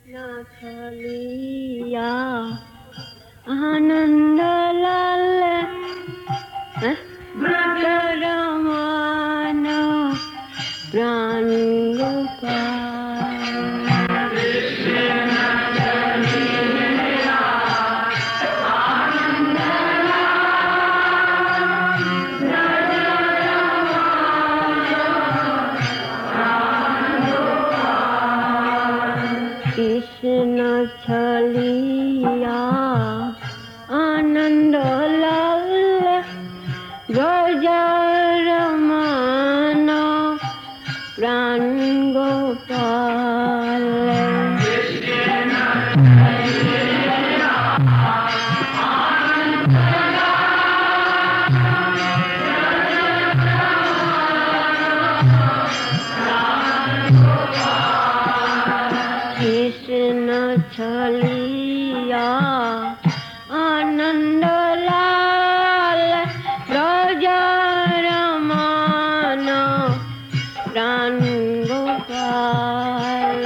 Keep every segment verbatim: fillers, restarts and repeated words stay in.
नाथलिया आनंद लाल ब्रज रमान प्राण कृष्ण छलिया आनंद लाल ब्रज रमान प्राण गोपाल कृष्ण छलिया आनंद लाल ब्रज रमान प्राण गोपाल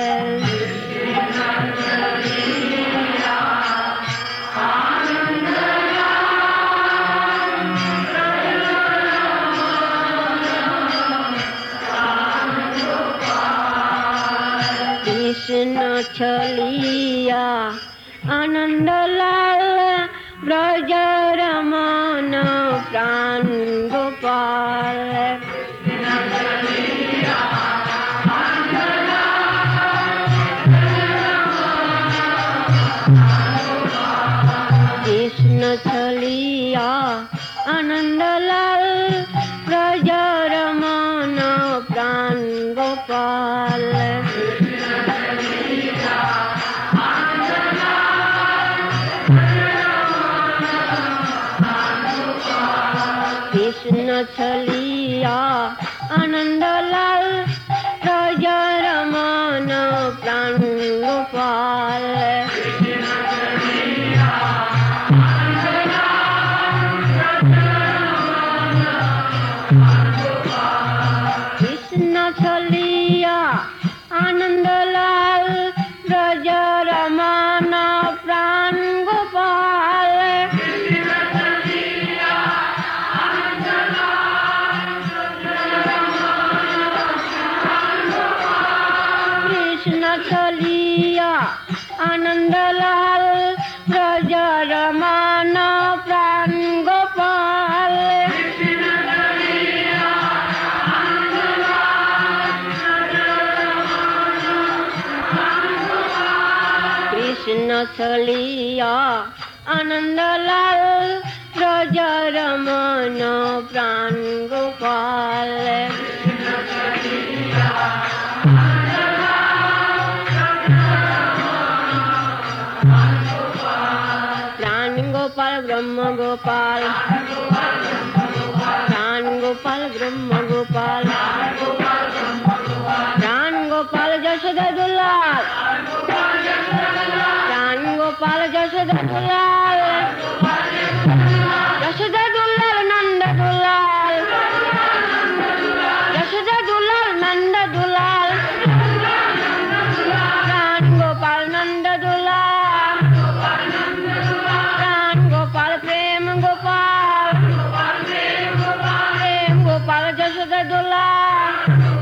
कृष्ण छलिया आनंद लाल ब्रज रमान प्राण गोपाल कृष्ण छलिया आनंद लाल ब्रज रमान प्राण गोपाल कृष्ण छलिया आनंद लाल ब्रज रमान प्राण गोपाल कृष्ण छलिया आनंद लाल ब्रज रमान प्राण गोपाल कृष्ण छलिया आनंद लाल ब्रज रमान प्राण गोपाल कृष्ण छलिया आनंद लाल ब्रज रमान प्राण गोपाल प्राण गोपाल ब्रह्म गोपाल प्राण गोपाल ब्रह्म गोपाल प्राण गोपाल यशोदा दुलाल प्राण गोपाल यशोदा दुलाल यशोदा दुलाल नंद दुलाल यशोदा दुलाल नंद दुलाल प्राण गोपाल नंद दुलाल प्राण गोपाल प्रेम गोपाल प्रेम गोपाल यशोदा दुलाल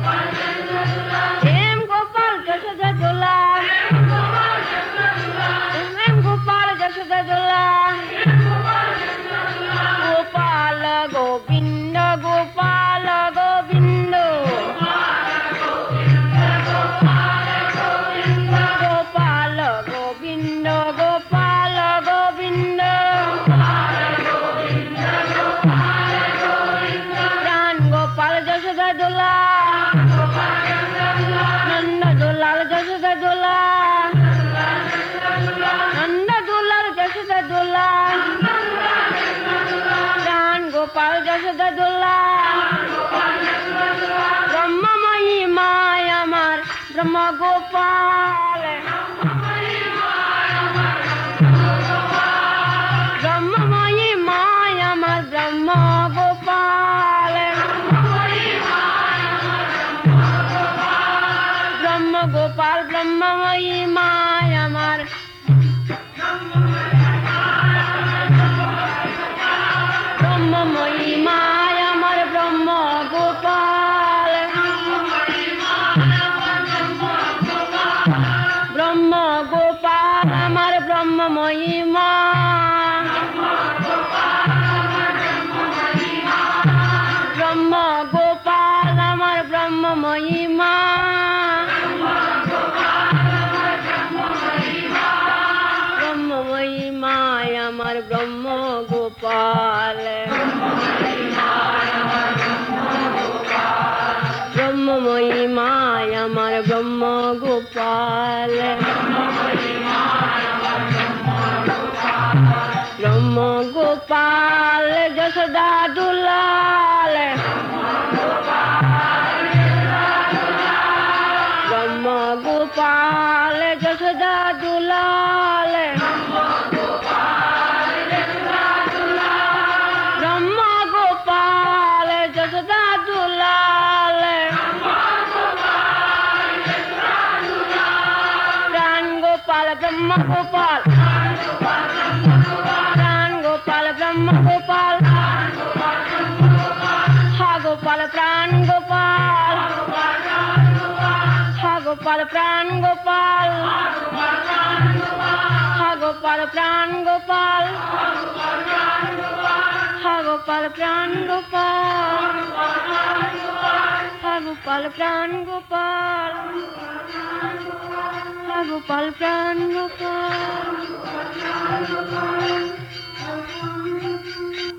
प्रेम गोपाल यशोदा दुलाल प्रेम गोपाल यशोदा दुलाल ব্রহ্ম গোপাল আমার ব্রহ্ম মহিমা ব্রহ্ম গোপাল আমার ব্রহ্ম মহিমা ব্রহ্ম মহিমায় আমার ব্রহ্ম গোপাল ব্রহ্ম মহিমায় আমার ব্রহ্ম গোপাল ব্রহ্ম গোপাল যশোদা দুলাল ব্রহ্ম গোপাল যশোদা দুলাল ব্রহ্ম গোপাল যশোদা দুলাল প্রাণ গোপাল ব্রহ্ম গোপাল প্রাণ গোপাল ব্রহ্ম গোপাল হা গোপাল প্রাণ গোপাল হা গোপাল প্রাণ গোপাল হা গোপাল প্রাণ গোপাল হা গোপাল প্রাণ গোপাল হা গোপাল প্রাণ গোপাল হা গোপাল প্রাণ গোপাল